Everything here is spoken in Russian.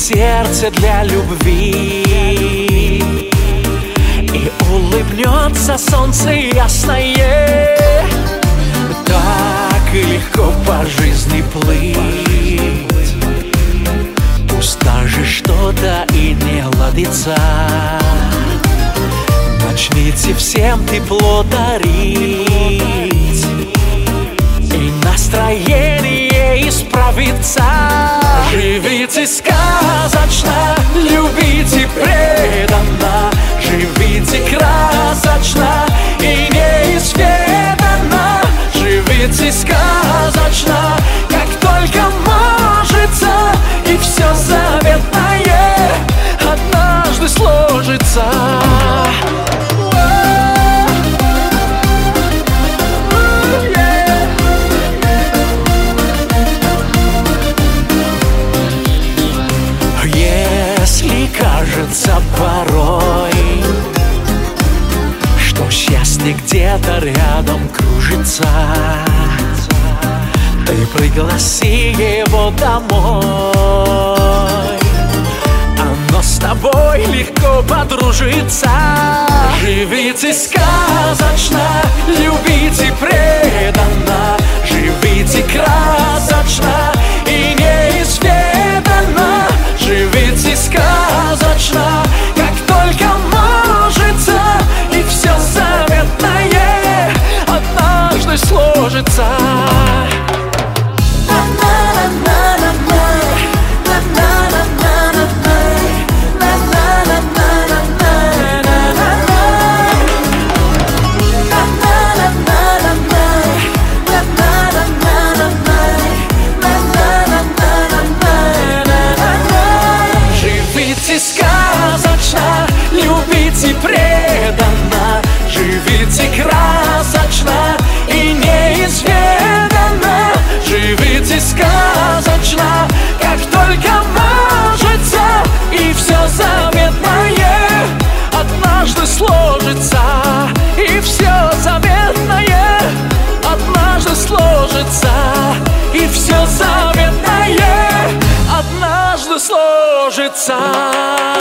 сердце для любви, и улыбнется солнце ясное. Так и легко по жизни плыть, пусть даже что-то и не ладится. Начните всем тепло дарить, и настроение исправится. Живите сказочно, любите преданно, живите красочно и неизведанно. Живите сказочно, как только можется, и все заветное однажды сложится. Если кажется порой, что счастье где-то рядом кружится, ты пригласи его домой, оно с тобой легко подружится. Живите сказочно, любите преданно, живите красочно и неизведанно. Живите сказочно, как только можется, и все заветное однажды сложится. Сказочно, любите преданно, живите красочно и неизведанно. Живите сказочно, как только можется, и все заветное однажды сложится. И все заветное однажды сложится. И все заветное однажды сложится.